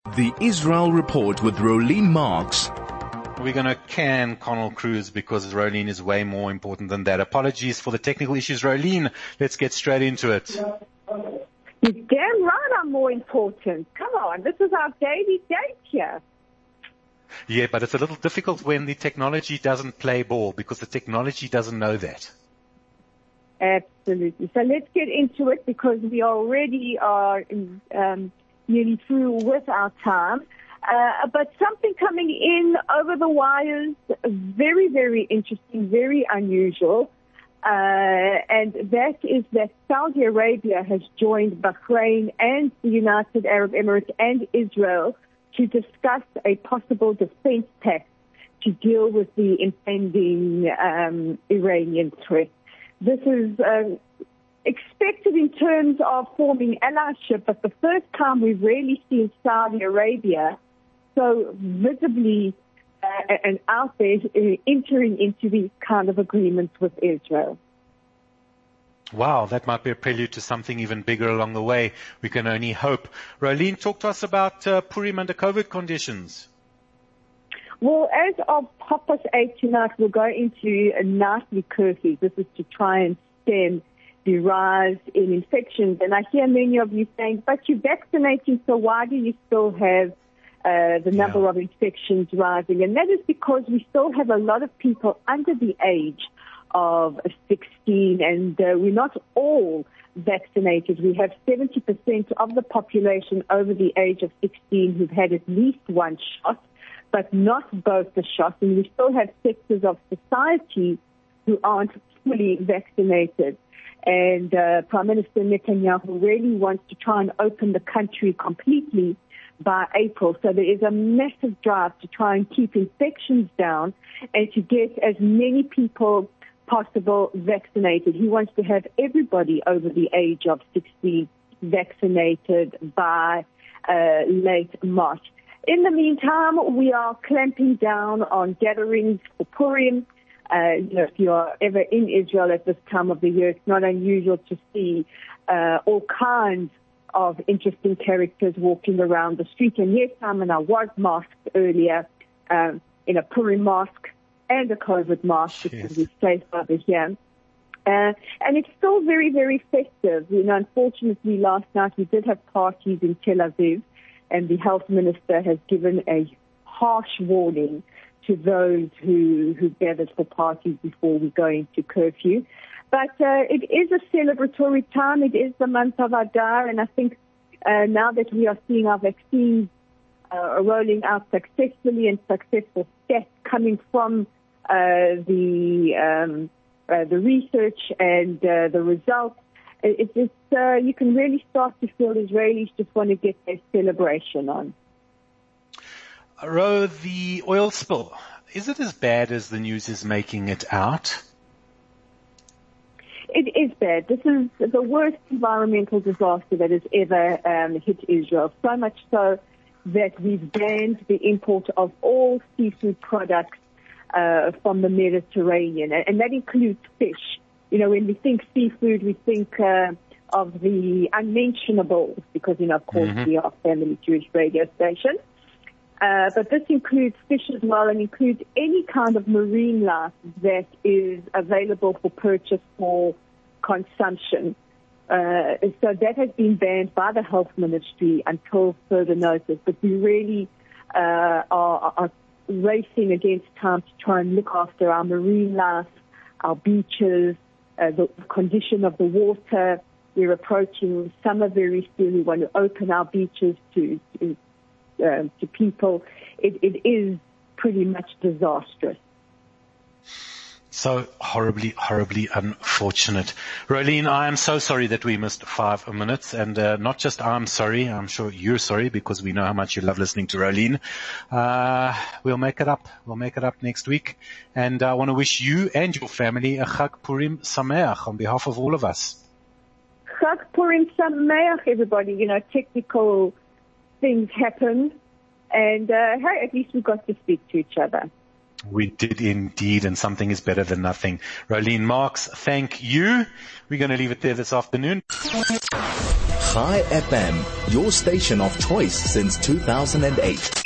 The Israel Report with Rolene Marks. We're going to can Connell Cruz because Rolene is way more important than that. Apologies for the technical issues. Rolene, let's get straight into it. You're damn right I'm more important. Come on, this is our daily date here. Yeah, but it's a little difficult when the technology doesn't play ball because the technology doesn't know that. Absolutely. So let's get into it because we already are nearly through with our time. But something coming in over the wires, very, very interesting, very unusual. And that is that Saudi Arabia has joined Bahrain and the United Arab Emirates and Israel to discuss a possible defense pact to deal with the impending Iranian threat. This is expected in terms of forming allyship, but the first time we've really seen Saudi Arabia so visibly and out there entering into these kind of agreements with Israel. Wow, that might be a prelude to something even bigger along the way. We can only hope. Rolene, talk to us about Purim under COVID conditions. Well, as of 8:30 tonight, we'll go into a nightly curfew. This is to try and stem the rise in infections. And I hear many of you saying, but you're vaccinating, so why do you still have the number of infections rising? And that is because we still have a lot of people under the age of 16, and we're not all vaccinated. We have 70% of the population over the age of 16 who've had at least one shot, but not both the shots. And we still have sectors of society who aren't fully vaccinated. And Prime Minister Netanyahu really wants to try and open the country completely by April. So there is a massive drive to try and keep infections down and to get as many people possible vaccinated. He wants to have everybody over the age of 16 vaccinated by late March. In the meantime, we are clamping down on gatherings for Purim. If you are ever in Israel at this time of the year, it's not unusual to see all kinds of interesting characters walking around the street. And yes, I was masked earlier in a Purim mask and a COVID mask because we're safe over here. And it's still very, very festive. Unfortunately, last night we did have parties in Tel Aviv, and the health minister has given a harsh warning to those who gathered for parties before we go into curfew. But it is a celebratory time. It is the month of Adar, and I think now that we are seeing our vaccines rolling out successfully and successful stats coming from the research and the results, you can really start to feel Israelis just want to get their celebration on. Ro, the oil spill, is it as bad as the news is making it out? It is bad. This is the worst environmental disaster that has ever hit Israel, so much so that we've banned the import of all seafood products from the Mediterranean, and that includes fish. When we think seafood, we think of the unmentionables because, of course, we are a family Jewish radio station. But this includes fish as well and includes any kind of marine life that is available for purchase for consumption. So that has been banned by the health ministry until further notice. But we really are racing against time to try and look after our marine life, our beaches, the condition of the water. We're approaching summer very soon. We want to open our beaches to people. It is pretty much disastrous. So horribly, horribly unfortunate. Rolene, I am so sorry that we missed 5 minutes, and not just I'm sorry, I'm sure you're sorry because we know how much you love listening to Rolene. We'll make it up. We'll make it up next week. And I want to wish you and your family a Chag Purim Sameach on behalf of all of us. Chag Purim Sameach, everybody. Technical things happen, and hey, at least we got to speak to each other. We did indeed, and something is better than nothing. Rolene Marks, thank you. We're going to leave it there this afternoon. Chai FM, your station of choice since 2008.